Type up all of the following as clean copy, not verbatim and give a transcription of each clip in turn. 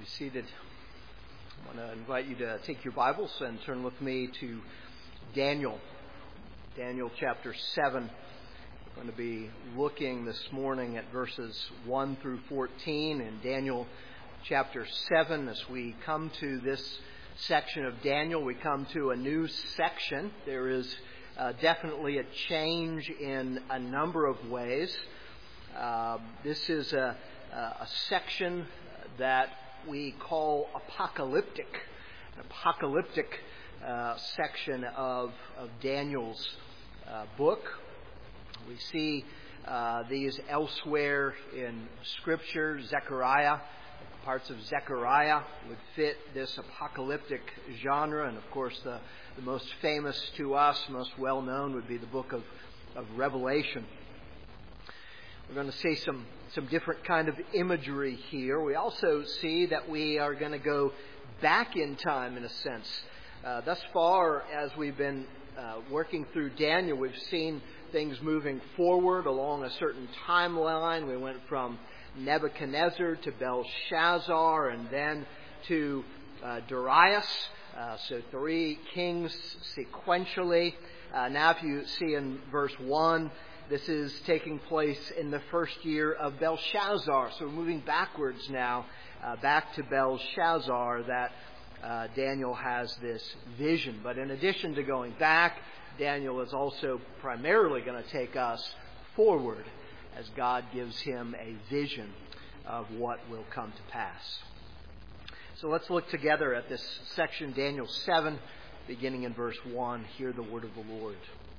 Be seated. I want to invite you to take your Bibles and turn with me to Daniel chapter 7. We're going to be looking this morning at verses 1 through 14 in Daniel chapter 7. As we come to this section of Daniel, we come to a new section. There is definitely a change in a number of ways. This is a section that we call apocalyptic, an apocalyptic section of Daniel's book. We see these elsewhere in Scripture. Zechariah, parts of Zechariah would fit this apocalyptic genre, and of course the most famous to us, most well known, would be the book of Revelation. We're going to see some different kind of imagery here. We also see that we are going to go back in time in a sense. Thus far, as we've been working through Daniel, we've seen things moving forward along a certain timeline. We went from Nebuchadnezzar to Belshazzar and then to Darius. So three kings sequentially. Now if you see in verse 1, this is taking place in the first year of Belshazzar. So we're moving backwards now, back to Belshazzar, that Daniel has this vision. But in addition to going back, Daniel is also primarily going to take us forward as God gives him a vision of what will come to pass. So let's look together at this section, Daniel 7, beginning in verse 1. Hear the word of the Lord.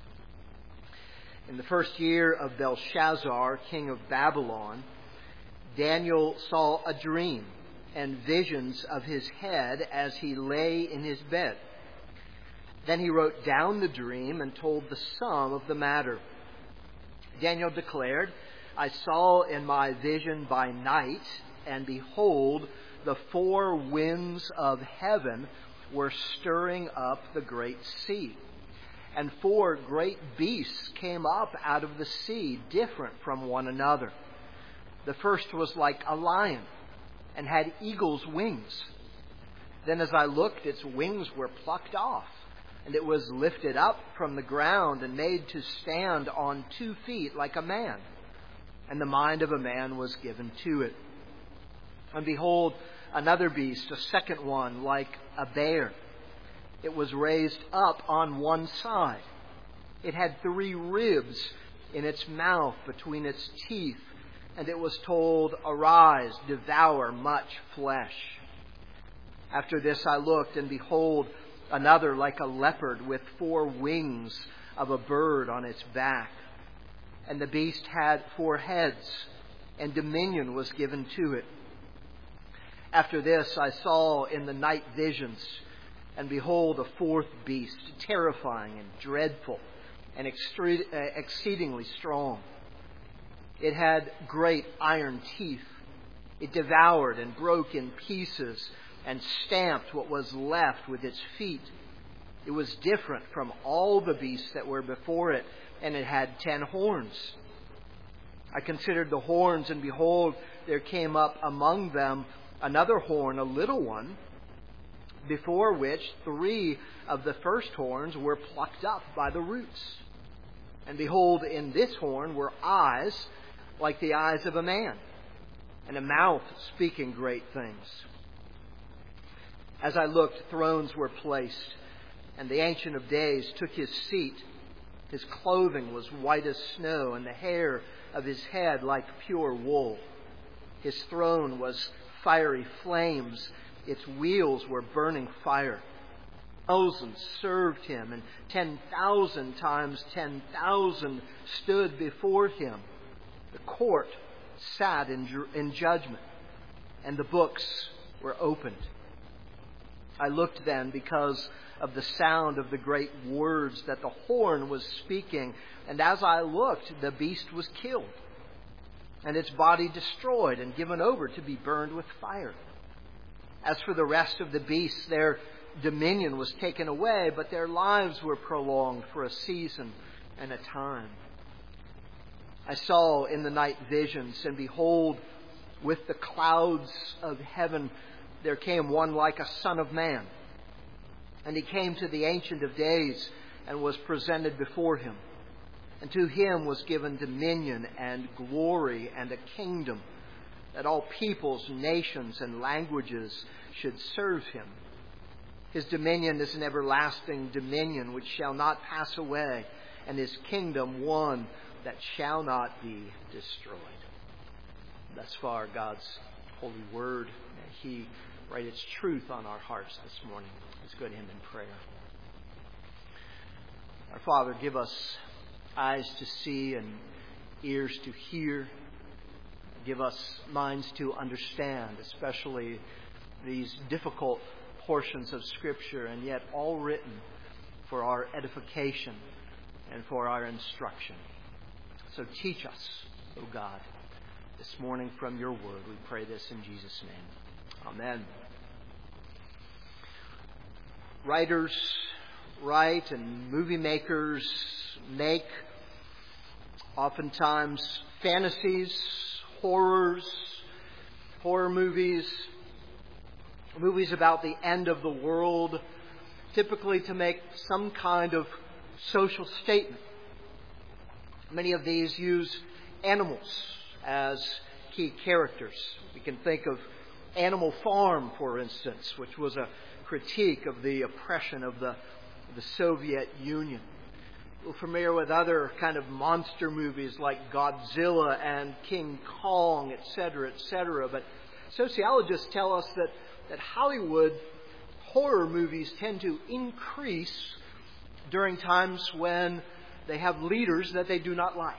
In the first year of Belshazzar, king of Babylon, Daniel saw a dream and visions of his head as he lay in his bed. Then he wrote down the dream and told the sum of the matter. Daniel declared, I saw in my vision by night, and behold, the four winds of heaven were stirring up the great sea. And four great beasts came up out of the sea, different from one another. The first was like a lion, and had eagle's wings. Then as I looked, its wings were plucked off, and it was lifted up from the ground and made to stand on 2 feet like a man. And the mind of a man was given to it. And behold, another beast, a second one, like a bear. It was raised up on one side. It had 3 ribs in its mouth between its teeth, and it was told, Arise, devour much flesh. After this I looked, and behold, another like a leopard with 4 wings of a bird on its back. And the beast had 4 heads, and dominion was given to it. After this I saw in the night visions, and behold, a 4th beast, terrifying and dreadful, and exceedingly strong. It had great iron teeth. It devoured and broke in pieces, and stamped what was left with its feet. It was different from all the beasts that were before it, and it had 10 horns. I considered the horns, and behold, there came up among them another horn, a little one, before which 3 of the first horns were plucked up by the roots. And behold, in this horn were eyes like the eyes of a man, and a mouth speaking great things. As I looked, thrones were placed, and the Ancient of Days took his seat. His clothing was white as snow, and the hair of his head like pure wool. His throne was fiery flames. Its wheels were burning fire. Thousands served him, and 10,000 times 10,000 stood before him. The court sat in judgment, and the books were opened. I looked then because of the sound of the great words that the horn was speaking, and as I looked, the beast was killed, and its body destroyed and given over to be burned with fire. As for the rest of the beasts, their dominion was taken away, but their lives were prolonged for a season and a time. I saw in the night visions, and behold, with the clouds of heaven there came one like a son of man. And he came to the Ancient of Days and was presented before him. And to him was given dominion and glory and a kingdom, that all peoples, nations, and languages should serve him. His dominion is an everlasting dominion which shall not pass away, and his kingdom one that shall not be destroyed. Thus far, God's holy word. May he write its truth on our hearts this morning. Let's go to him in prayer. Our Father, give us eyes to see and ears to hear. Give us minds to understand, especially these difficult portions of Scripture, and yet all written for our edification and for our instruction. So teach us, O God, this morning from your word. We pray this in Jesus' name. Amen. Writers write and movie makers make oftentimes fantasies, horror movies, movies about the end of the world, typically to make some kind of social statement. Many of these use animals as key characters. We can think of Animal Farm, for instance, which was a critique of the oppression of the Soviet Union. We're familiar with other kind of monster movies like Godzilla and King Kong, etc., etc. But sociologists tell us that Hollywood horror movies tend to increase during times when they have leaders that they do not like,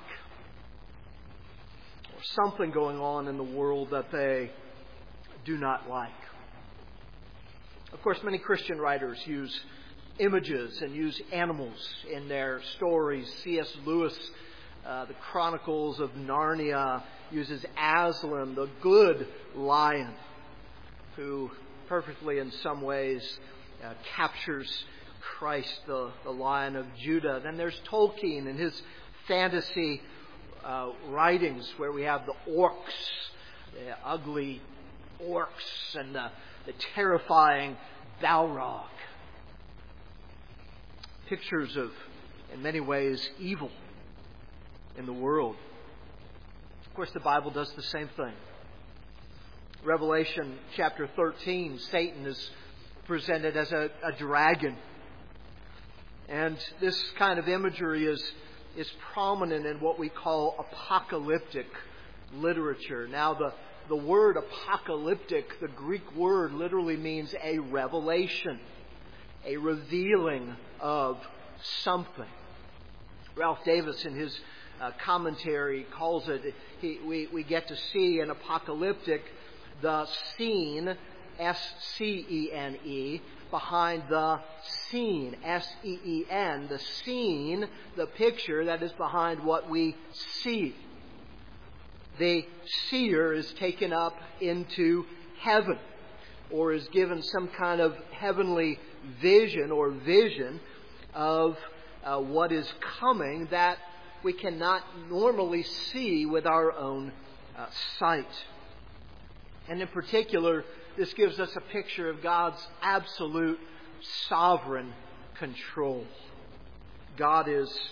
or something going on in the world that they do not like. Of course, many Christian writers use images and use animals in their stories. C.S. Lewis, the Chronicles of Narnia, uses Aslan, the good lion, who perfectly in some ways captures Christ, the Lion of Judah. Then there's Tolkien and his fantasy writings, where we have the orcs, the ugly orcs, and the terrifying Balrog. Pictures of, in many ways, evil in the world. Of course, the Bible does the same thing. Revelation chapter 13, Satan is presented as a dragon. And this kind of imagery is prominent in what we call apocalyptic literature. Now, the word apocalyptic, the Greek word, literally means a revelation, a revealing of something. Ralph Davis, in his commentary, calls it, we get to see in apocalyptic the scene, S-C-E-N-E, behind the scene, S-E-E-N, the scene, the picture that is behind what we see. The seer is taken up into heaven, or is given some kind of heavenly vision or vision of what is coming that we cannot normally see with our own sight. And in particular, this gives us a picture of God's absolute sovereign control. God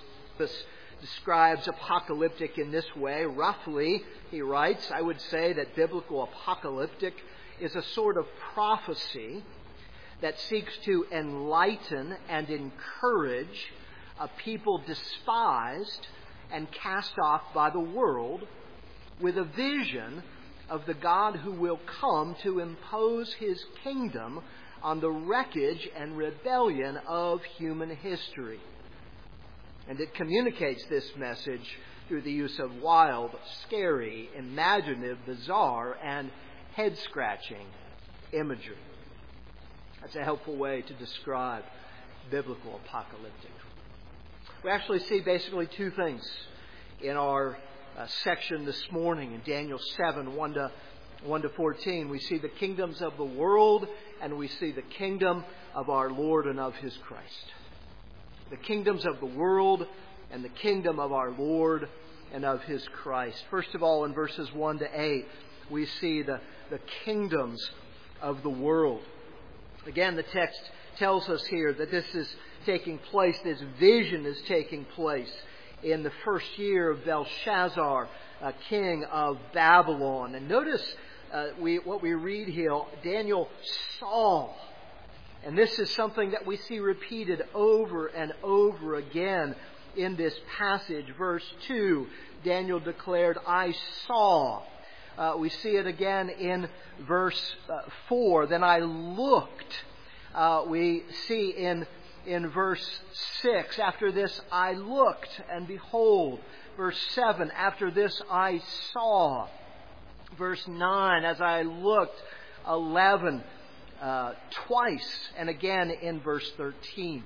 describes apocalyptic in this way. Roughly, he writes, I would say that biblical apocalyptic is a sort of prophecy that seeks to enlighten and encourage a people despised and cast off by the world, with a vision of the God who will come to impose his kingdom on the wreckage and rebellion of human history. And it communicates this message through the use of wild, scary, imaginative, bizarre, and head-scratching imagery. That's a helpful way to describe biblical apocalyptic. We actually see basically two things in our section this morning in Daniel 7, 1 to 14. We see the kingdoms of the world, and we see the kingdom of our Lord and of his Christ. The kingdoms of the world and the kingdom of our Lord and of his Christ. First of all, in verses 1 to 8, we see the kingdoms of the world. Again, the text tells us here that this is taking place, this vision is taking place in the first year of Belshazzar, king of Babylon. And notice what we read here, Daniel saw. And this is something that we see repeated over and over again in this passage. Verse 2, Daniel declared, I saw. We see it again in verse 4. Then I looked. We see in verse 6, after this I looked, and behold. Verse 7, after this I saw. Verse 9, as I looked. 11, twice, and again in verse 13.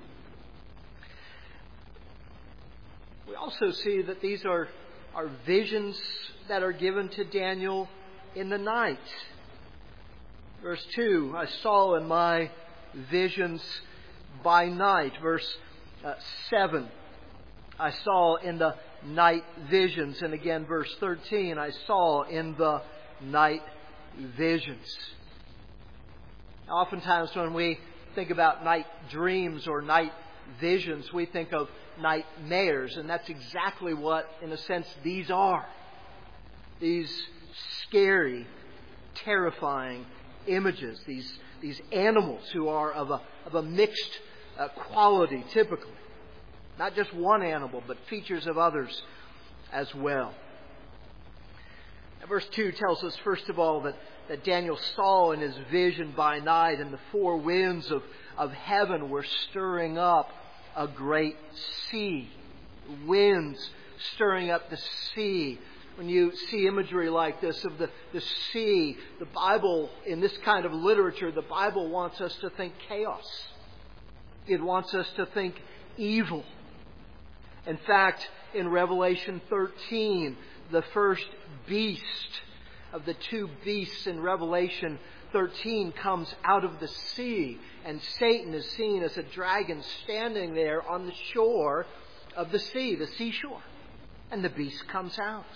We also see that these are visions that are given to Daniel in the night. Verse 2, I saw in my visions by night. Verse 7, I saw in the night visions. And again, verse 13, I saw in the night visions. Oftentimes when we think about night dreams or night visions, we think of nightmares. And that's exactly what, in a sense, these are. These scary, terrifying images. These animals who are of a mixed quality, typically. Not just one animal, but features of others as well. Now, verse 2 tells us, first of all, that Daniel saw in his vision by night, and the four winds of heaven were stirring up a great sea. Winds stirring up the sea. When you see imagery like this of the sea, the Bible, in this kind of literature, the Bible wants us to think chaos. It wants us to think evil. In fact, in Revelation 13, the first beast of the two beasts in Revelation 13 comes out of the sea, and Satan is seen as a dragon standing there on the shore of the sea, the seashore. And the beast comes out.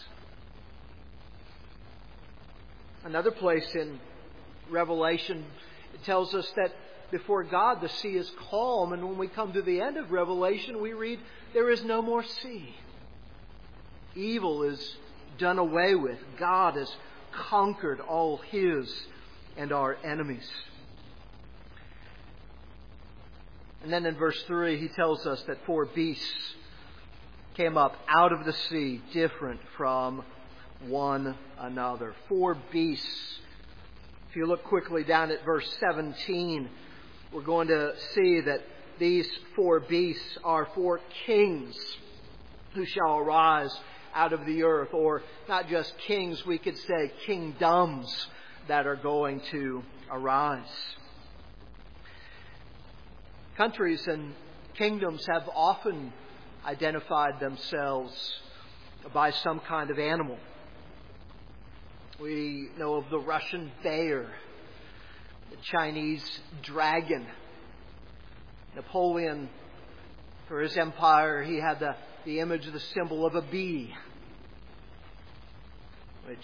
Another place in Revelation, it tells us that before God the sea is calm, and when we come to the end of Revelation, we read, there is no more sea. Evil is done away with. God has conquered all His and our enemies. And then in verse 3, he tells us that four beasts came up out of the sea, different from one another. Four beasts. If you look quickly down at verse 17, we're going to see that these four beasts are four kings who shall arise out of the earth. Or not just kings, we could say kingdoms that are going to arise. Countries and kingdoms have often identified themselves by some kind of animal. We know of the Russian bear, the Chinese dragon. Napoleon, for his empire, he had the image, the symbol of a bee, which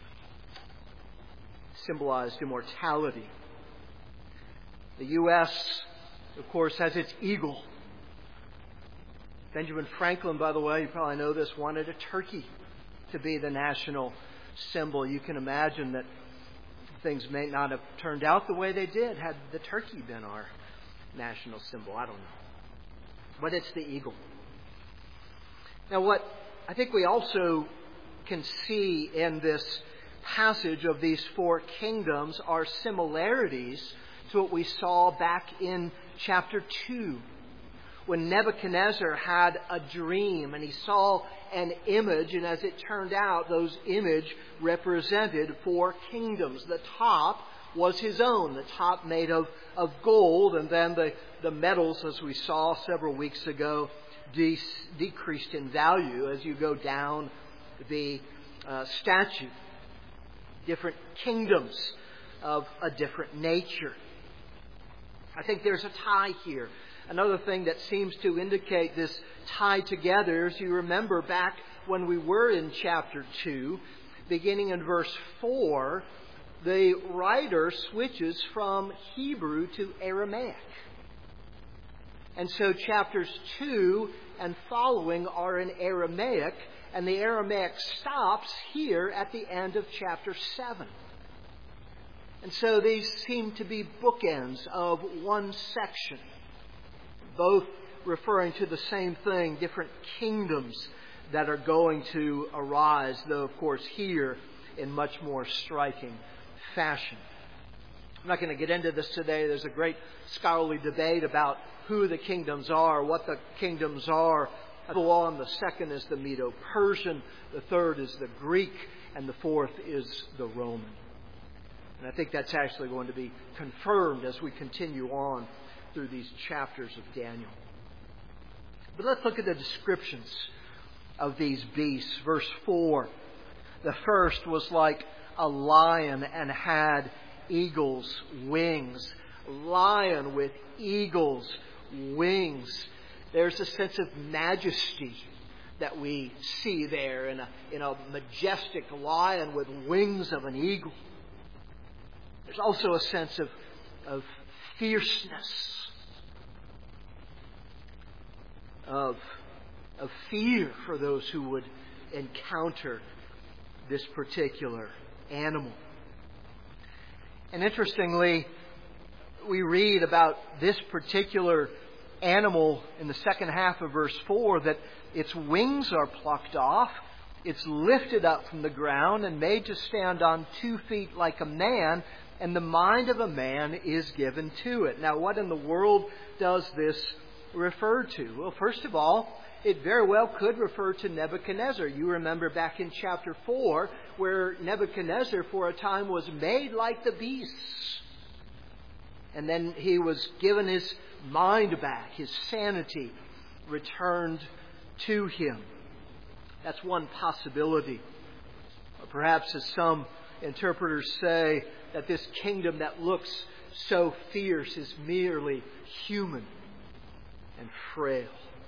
symbolized immortality. The U.S., of course, has its eagle. Benjamin Franklin, by the way, you probably know this, wanted a turkey to be the national symbol. You can imagine that things may not have turned out the way they did had the turkey been our national symbol. I don't know. But it's the eagle. Now, what I think we also can see in this passage of these four kingdoms are similarities to what we saw back in chapter 2. When Nebuchadnezzar had a dream and he saw an image, and as it turned out, those image represented four kingdoms. The top was his own, the top made of gold, and then the metals, as we saw several weeks ago, decreased in value as you go down the statue. Different kingdoms of a different nature. I think there's a tie here. Another thing that seems to indicate this tie together, as you remember back when we were in chapter 2, beginning in verse 4, the writer switches from Hebrew to Aramaic. And so chapters 2 and following are in Aramaic, and the Aramaic stops here at the end of chapter 7. And so these seem to be bookends of one section, both referring to the same thing, different kingdoms that are going to arise, though, of course, here in much more striking fashion. I'm not going to get into this today. There's a great scholarly debate about who the kingdoms are, what the kingdoms are. The second is the Medo-Persian, the third is the Greek, and the fourth is the Roman. And I think that's actually going to be confirmed as we continue on through these chapters of Daniel. But let's look at the descriptions of these beasts. Verse 4, the first was like a lion and had eagle's wings. Lion with eagle's wings. There's a sense of majesty that we see there in a majestic lion with wings of an eagle. There's also a sense of fierceness, of fear for those who would encounter this particular animal. And interestingly, we read about this particular animal in the second half of verse 4 that its wings are plucked off, it's lifted up from the ground and made to stand on 2 feet like a man, and the mind of a man is given to it. Now, what in the world does this refer to? Well, first of all, it very well could refer to Nebuchadnezzar. You remember back in chapter 4 where Nebuchadnezzar for a time was made like the beasts. And then he was given his mind back, his sanity returned to him. That's one possibility. Or perhaps, as some interpreters say, that this kingdom that looks so fierce is merely human and frail.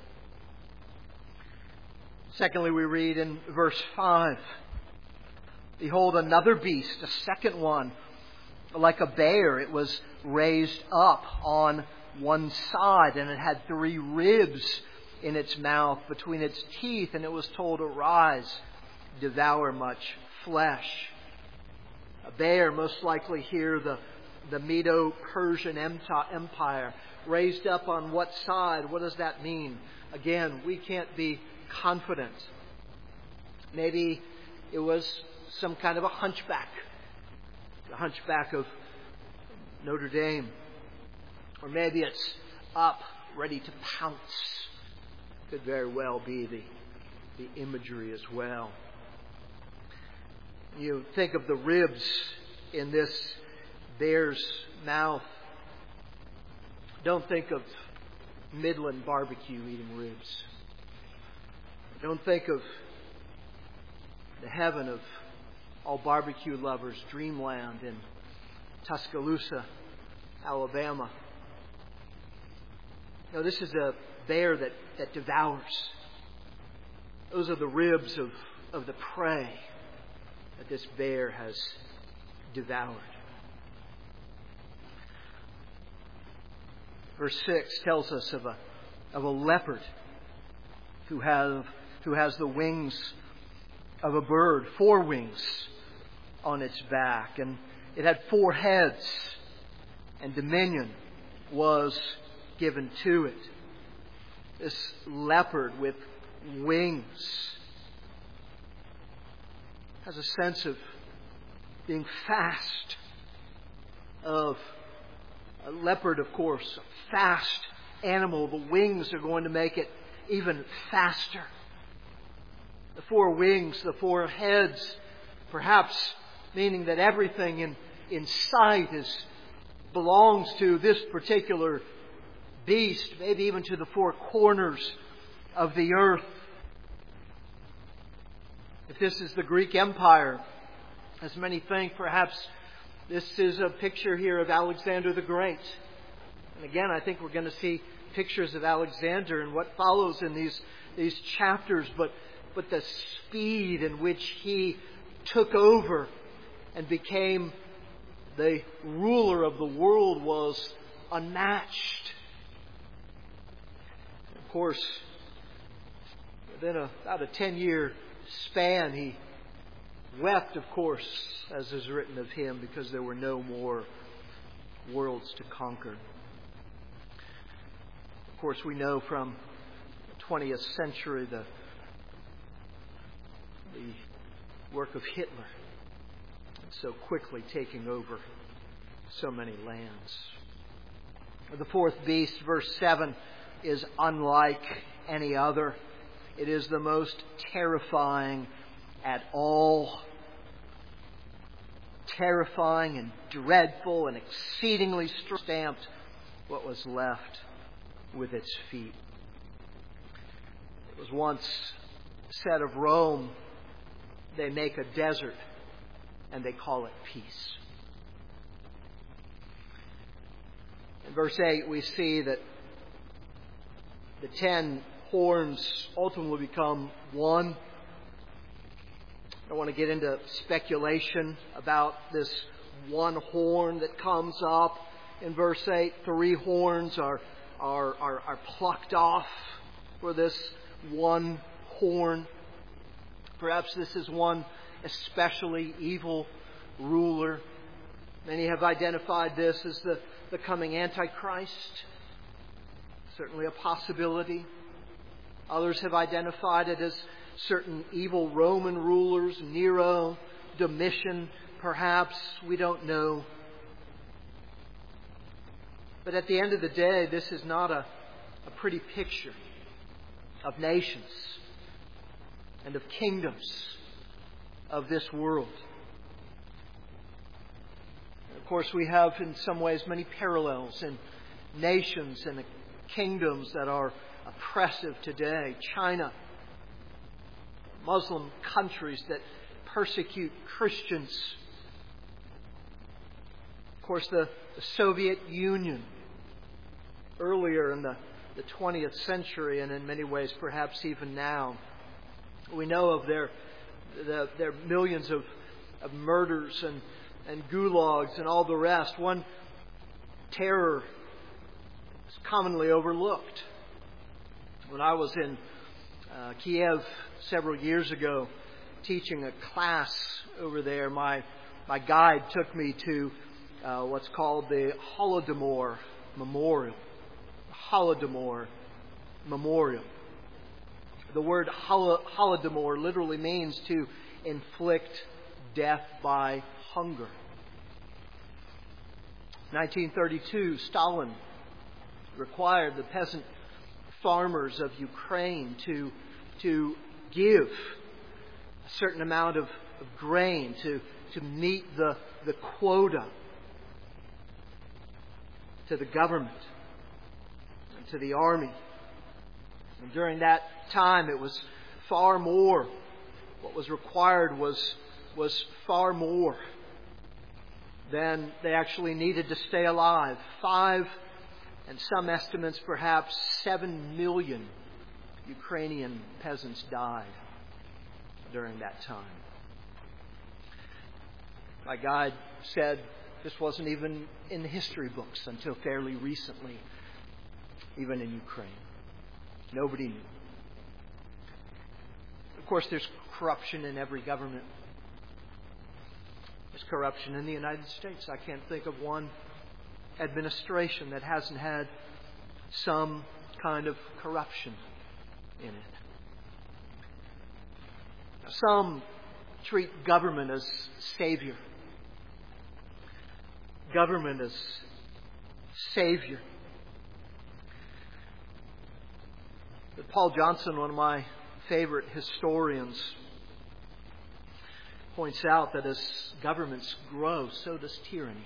Secondly, we read in verse 5, behold, another beast, a second one, like a bear. It was raised up on one side, and it had 3 ribs in its mouth between its teeth, and it was told, arise, devour much flesh. A bear, most likely here the Medo-Persian Empire, raised up on what side? What does that mean? Again, we can't be confident. Maybe it was some kind of a hunchback. The hunchback of Notre Dame. Or maybe it's up, ready to pounce. Could very well be the imagery as well. You think of the ribs in this bear's mouth. Don't think of Midland barbecue eating ribs. Don't think of the heaven of all barbecue lovers, Dreamland in Tuscaloosa, Alabama. No, this is a bear that devours. Those are the ribs of the prey that this bear has devoured. Verse 6 tells us of a leopard who has the wings of a bird, 4 wings on its back, and it had 4 heads, and dominion was given to it. This leopard with wings has a sense of being fast, of a leopard, of course, a fast animal. The wings are going to make it even faster. The 4 wings, the 4 heads, perhaps meaning that everything in sight belongs to this particular beast, maybe even to the 4 corners of the earth. If this is the Greek Empire, as many think, perhaps this is a picture here of Alexander the Great. And again, I think we're going to see pictures of Alexander and what follows in these chapters, but the speed in which he took over and became the ruler of the world, was unmatched. Of course, within about a 10-year span, he wept, of course, as is written of him, because there were no more worlds to conquer. Of course, we know from the 20th century the work of Hitler, so quickly taking over so many lands. The fourth beast, verse 7, is unlike any other. It is the most terrifying at all. Terrifying and dreadful and exceedingly stamped what was left with its feet. It was once said of Rome, they make a desert and they call it peace. In verse 8 we see that the 10 horns ultimately become one. I don't want to get into speculation about this one horn that comes up. In verse 8, 3 horns are plucked off for this one horn. Perhaps this is one especially evil ruler. Many have identified this as the coming Antichrist. Certainly a possibility. Others have identified it as certain evil Roman rulers, Nero, Domitian, perhaps. We don't know. But at the end of the day, this is not a pretty picture of nations and of kingdoms of this world. And of course, we have in some ways many parallels in nations and kingdoms that are oppressive today. China, Muslim countries that persecute Christians. Of course, the Soviet Union earlier in the 20th century, and in many ways perhaps even now. We know of their millions of murders and gulags and all the rest. One terror is commonly overlooked. When I was in Kiev several years ago teaching a class over there, my guide took me to what's called the Holodomor Memorial. Holodomor Memorial. The word Holodomor literally means to inflict death by hunger. 1932, Stalin required the peasant farmers of Ukraine to give a certain amount of grain to meet the quota to the government and to the army. And during that time, it was far more. What was required was far more than they actually needed to stay alive. 5, and some estimates perhaps 7 million Ukrainian peasants died during that time. My guide said this wasn't even in the history books until fairly recently, even in Ukraine. Nobody knew. Of course, there's corruption in every government. There's corruption in the United States. I can't think of one administration that hasn't had some kind of corruption in it. Now, some treat government as savior. Government as savior. But Paul Johnson, one of my favorite historians, points out that as governments grow, so does tyranny.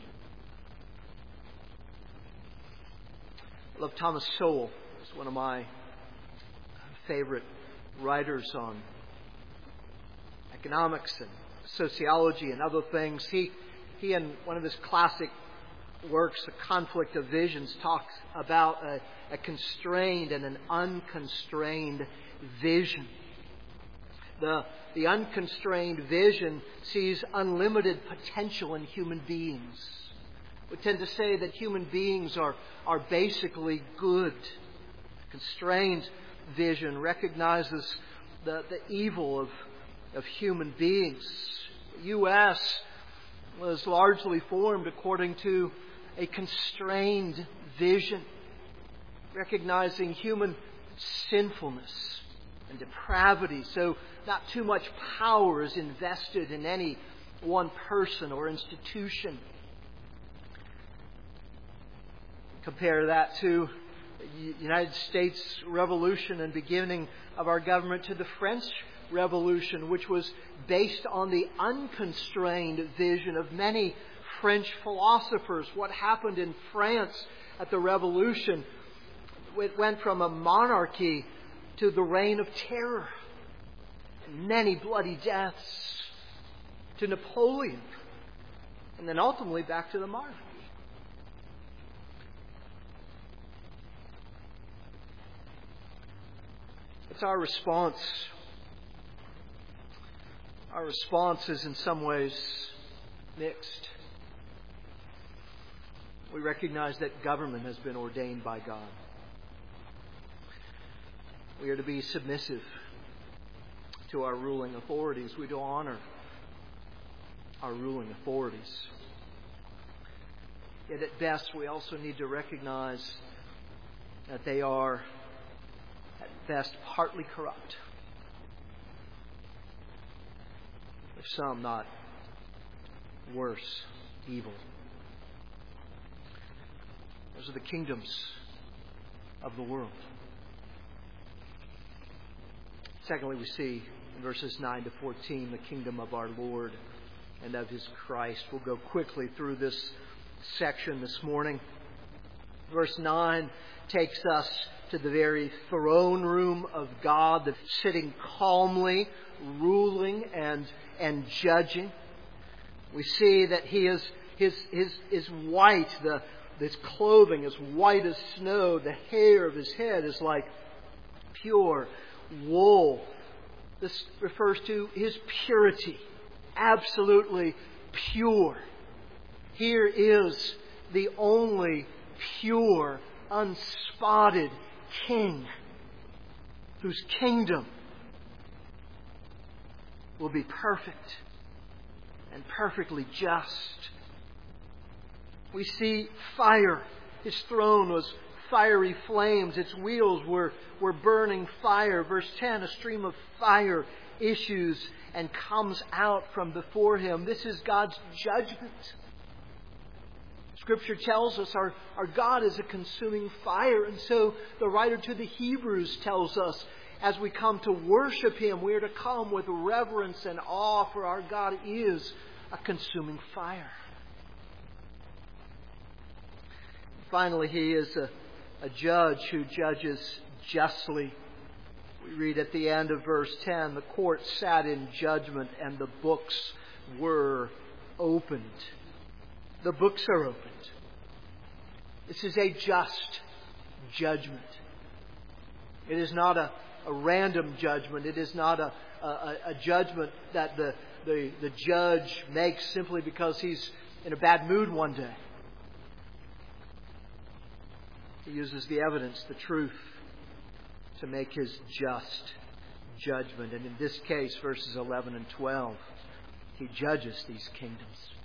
I love Thomas Sowell. He's one of my favorite writers on economics and sociology and other things. He in one of his classic works, A Conflict of Visions, talks about a constrained and an unconstrained vision. The unconstrained vision sees unlimited potential in human beings. We tend to say that human beings are basically good. Constrained vision recognizes the evil of human beings. The U.S. was largely formed according to a constrained vision, recognizing human sinfulness and depravity. So not too much power is invested in any one person or institution. Compare that to the United States Revolution and beginning of our government to the French Revolution, which was based on the unconstrained vision of many French philosophers. What happened in France at the Revolution, it went from a monarchy to the reign of terror, many bloody deaths, to Napoleon, and then ultimately back to the monarchy. It's our response. Our response is in some ways mixed. We recognize that government has been ordained by God. We are to be submissive to our ruling authorities. We do honor our ruling authorities. Yet at best, we also need to recognize that they are at best partly corrupt. If some not worse, evil. Those are the kingdoms of the world. Secondly, we see in verses 9 to 14 the kingdom of our Lord and of His Christ. We'll go quickly through this section this morning. Verse 9 takes us to the very throne room of God, that's sitting calmly, ruling and judging. We see that He is white. His clothing is white as snow. The hair of His head is like pure wool. This refers to His purity. Absolutely pure. Here is the only pure, unspotted King whose kingdom will be perfect and perfectly just. We see fire. His throne was fiery flames. Its wheels were burning fire. Verse 10, a stream of fire issues and comes out from before Him. This is God's judgment. Scripture tells us our God is a consuming fire. And so the writer to the Hebrews tells us, as we come to worship Him, we are to come with reverence and awe, for our God is a consuming fire. Finally, He is a judge who judges justly. We read at the end of verse 10, the court sat in judgment and the books were opened. The books are opened. This is a just judgment. It is not a random judgment. It is not a judgment that the judge makes simply because he's in a bad mood one day. He uses the evidence, the truth, to make His just judgment. And in this case, verses 11 and 12, He judges these kingdoms.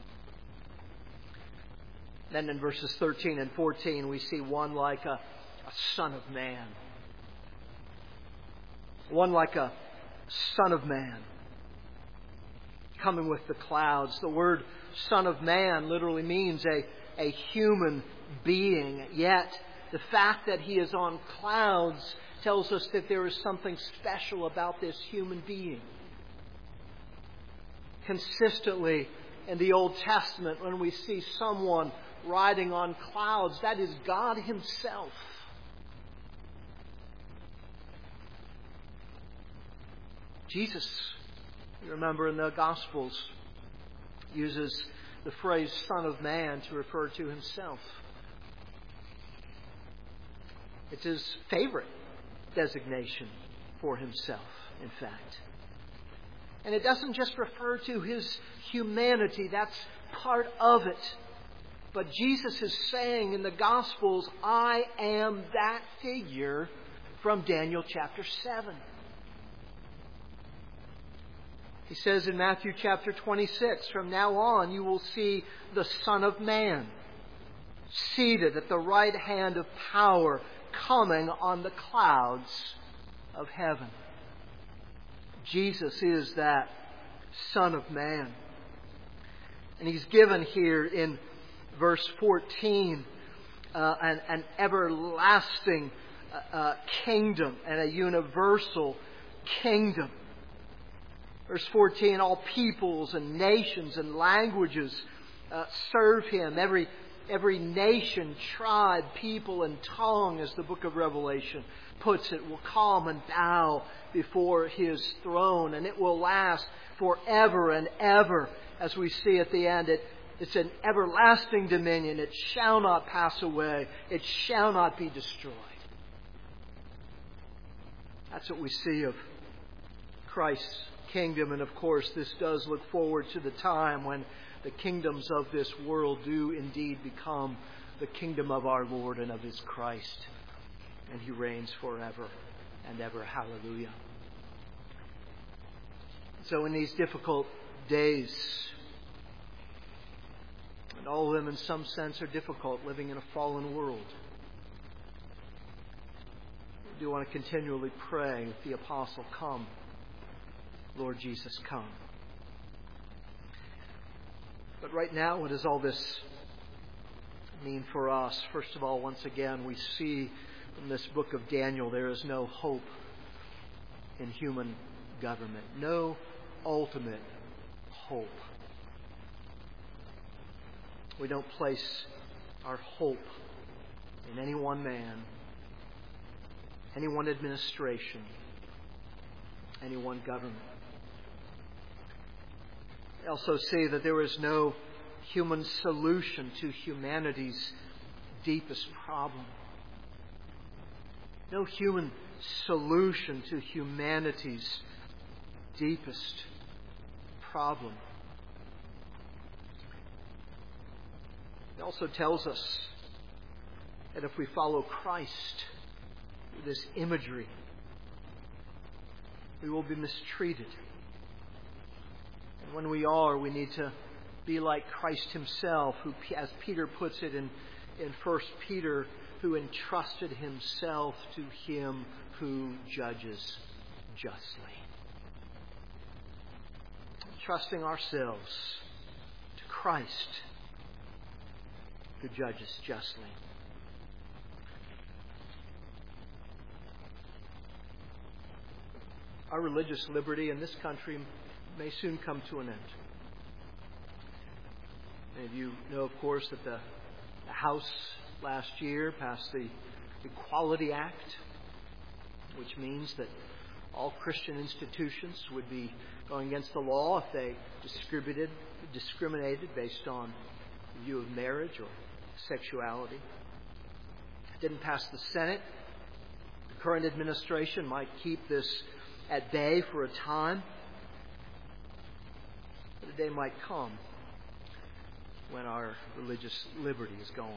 Then in verses 13 and 14, we see one like a son of man. One like a son of man coming with the clouds. The word son of man literally means a human being. Yet the fact that He is on clouds tells us that there is something special about this human being. Consistently in the Old Testament, when we see someone riding on clouds, that is God Himself. Jesus, you remember in the Gospels, uses the phrase Son of Man to refer to Himself. It's His favorite designation for Himself, in fact. And it doesn't just refer to His humanity. That's part of it. But Jesus is saying in the Gospels, I am that figure from Daniel chapter 7. He says in Matthew chapter 26, from now on you will see the Son of Man seated at the right hand of power, coming on the clouds of heaven. Jesus is that Son of Man. And He's given here in verse 14 an everlasting kingdom and a universal kingdom. Verse 14, all peoples and nations and languages serve Him. Every nation, tribe, people, and tongue, as the book of Revelation puts it, will come and bow before His throne. And it will last forever and ever. As we see at the end, it's an everlasting dominion. It shall not pass away. It shall not be destroyed. That's what we see of Christ's kingdom. And of course, this does look forward to the time when the kingdoms of this world do indeed become the kingdom of our Lord and of His Christ. And He reigns forever and ever. Hallelujah. So in these difficult days, and all of them in some sense are difficult, living in a fallen world, we do want to continually pray with the apostle, come, Lord Jesus, come. But right now, what does all this mean for us? First of all, once again, we see in this book of Daniel there is no hope in human government. No ultimate hope. We don't place our hope in any one man, any one administration, any one government. We also see that there is no human solution to humanity's deepest problem. No human solution to humanity's deepest problem. It also tells us that if we follow Christ through this imagery, we will be mistreated. And when we are, we need to be like Christ Himself, who, as Peter puts it in 1 Peter, who entrusted Himself to Him who judges justly. Trusting ourselves to Christ, who judges justly. Our religious liberty in this country may soon come to an end. Many of you know, of course, that the House last year passed the Equality Act, which means that all Christian institutions would be going against the law if they discriminated based on the view of marriage or sexuality. It didn't pass the Senate. The current administration might keep this at bay for a time. But a day might come when our religious liberty is gone.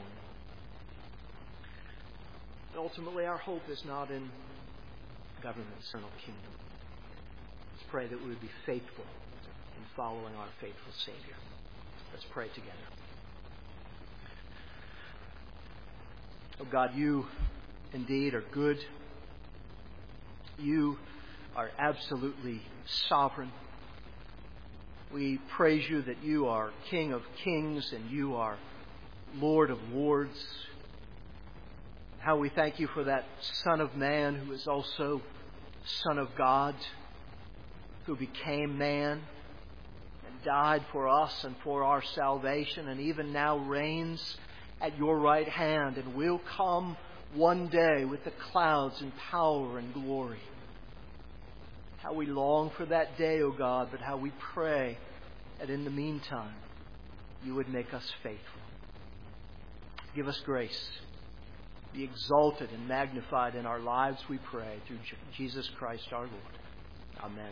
And ultimately, our hope is not in government, eternal kingdom. Let's pray that we would be faithful in following our faithful Savior. Let's pray together. Oh God, You indeed are good. You are absolutely sovereign. We praise You that You are King of kings and You are Lord of lords. How we thank You for that Son of Man who is also Son of God, who became man and died for us and for our salvation, and even now reigns at Your right hand and will come one day with the clouds in power and glory. How we long for that day, O God, but how we pray that in the meantime You would make us faithful. Give us grace. Be exalted and magnified in our lives, we pray, through Jesus Christ our Lord. Amen.